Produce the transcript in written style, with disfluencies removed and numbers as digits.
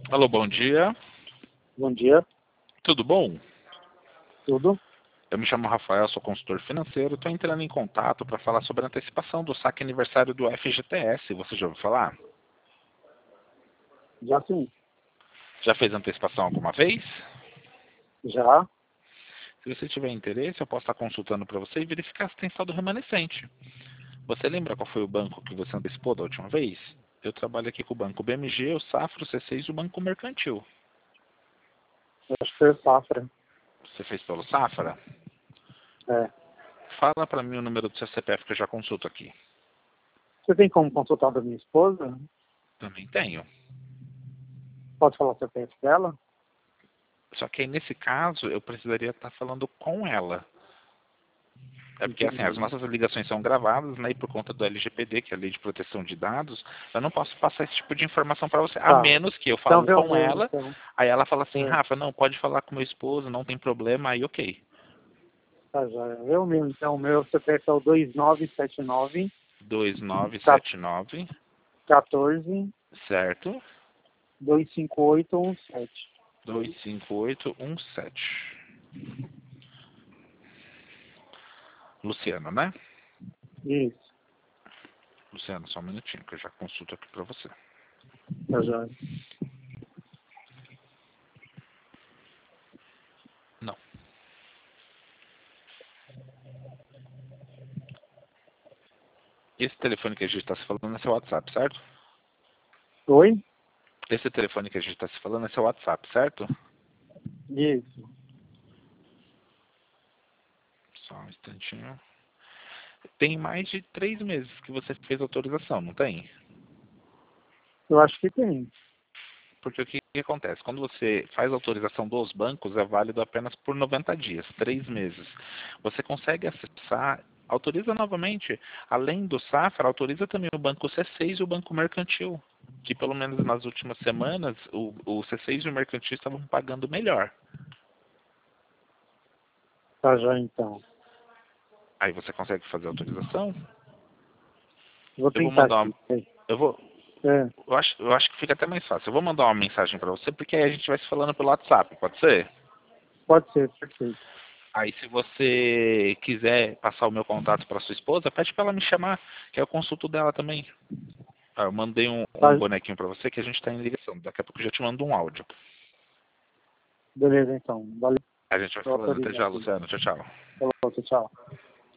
Alô, bom dia. Bom dia, Tudo bom? tudo? Eu me chamo Rafael, sou consultor financeiro. Estou entrando em contato para falar sobre a antecipação do saque aniversário do FGTS. Você já ouviu falar? Já sim, Já fez antecipação alguma vez? já. Se você tiver interesse, eu posso estar consultando para você e verificar se tem saldo remanescente. Você lembra qual foi o banco que você antecipou da última vez? Eu trabalho aqui com o banco BMG, o Safra, o C6 e o Banco Mercantil. Eu acho que foi safra. Você fez pelo Safra? É. Fala para mim o número do seu CPF que eu já consulto aqui. Você tem como consultar da minha esposa? Também tenho. Pode falar o CPF dela? Só que aí, nesse caso, eu precisaria estar falando com ela. É porque, assim, as Entendi. nossas ligações são gravadas, né? E por conta do LGPD, que é a Lei de Proteção de Dados, eu não posso passar esse tipo de informação para você. A Tá. menos que eu Então falo vê o com meu, ela, então. aí ela fala assim, É, Rafa, não, pode falar com meu esposo, não tem problema, aí ok. tá, já. Vê o meu, então. O meu CPF é o 2979 2979, 14 certo? 25817. 25817. Luciano, né? Isso, Luciano, só um minutinho que eu já consulto aqui para você. tá, já. Não. Esse telefone que a gente está se falando é seu WhatsApp, certo? Oi? Esse telefone que a gente está se falando é seu WhatsApp, certo? Isso. Só um instantinho. Tem mais de 3 meses que você fez autorização, não tem? Eu acho que tem. Porque o que acontece? Quando você faz a autorização dos bancos, é válido apenas por 90 dias, 3 meses. Você consegue acessar, autoriza novamente, além do Safra, autoriza também o Banco C6 e o Banco Mercantil, que pelo menos nas últimas semanas, o C6 e o Mercantil estavam pagando melhor. Tá, já, então. Aí você consegue fazer a autorização? Vou Eu vou tentar mandar aqui. uma, eu vou, É, eu acho que fica até mais fácil. Eu vou mandar uma mensagem para você, porque aí a gente vai se falando pelo WhatsApp, pode ser? pode ser, perfeito. Aí, se você quiser passar o meu contato para sua esposa, pede para ela me chamar, que eu consulto dela também. Ah, eu mandei um Tá, bonequinho para você que a gente está em ligação. Daqui a pouco eu já te mando um áudio. beleza, então. Valeu. A gente vai Vou falando. Até autorizar já, aqui. Luciano. Tchau, tchau. Falou, tchau.